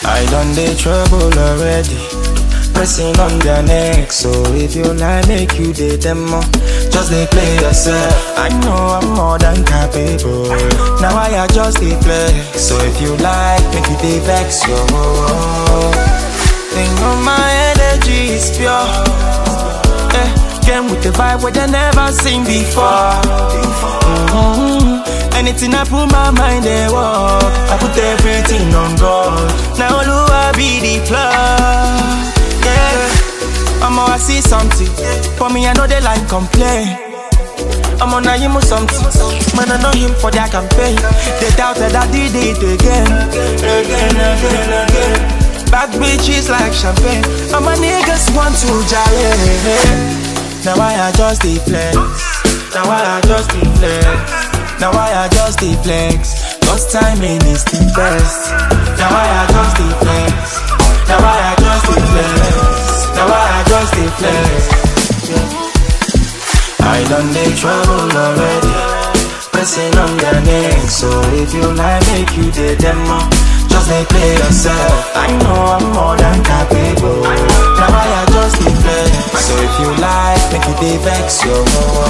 I done the trouble already, pressing on their neck. So if you like, make you the demo. Just they play yourself. I know I'm more than capable. Now I just they play. So if you like, make you they vex yo. Think on my energy is pure. Came with the vibe where they never seen before. Anything I put my mind they walk. I put everything on God. Now I be the plug. I see something. For me, I know they like complain. I'm on a him or something. Man, I know him for their campaign. They doubted I did it again. Bad bitches like champagne. And my niggas want to jolly. Now I adjust the flex. Now I adjust the flex. Now I adjust the flex. Cause timing is the best. Now I adjust the flex. Now I adjust the flex. Now I adjust the flex. I done the trouble already, pressing on their neck. So if you like, make you the demo. Just they play yourself. I know I'm more than capable. Now I adjust the flex. So if you like, make you the vex yo.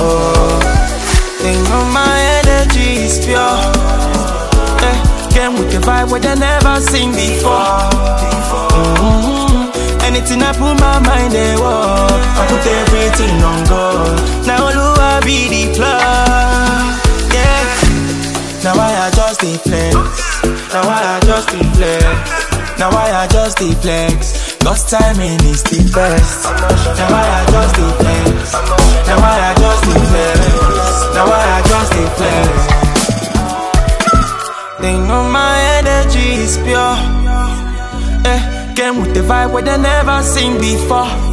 Think of my energy is pure. Came with the vibe where they never seen before. Anything I put my mind they walk. I put everything on God. Now I be the plug. Yeah. Now I adjust the flex. Now I adjust the flex. Now I adjust the flex. Cause timing is the best. Now I adjust the flex. Now I adjust the flex. Now I adjust the flex. They know my energy is pure. Came with the vibe where they never seen before.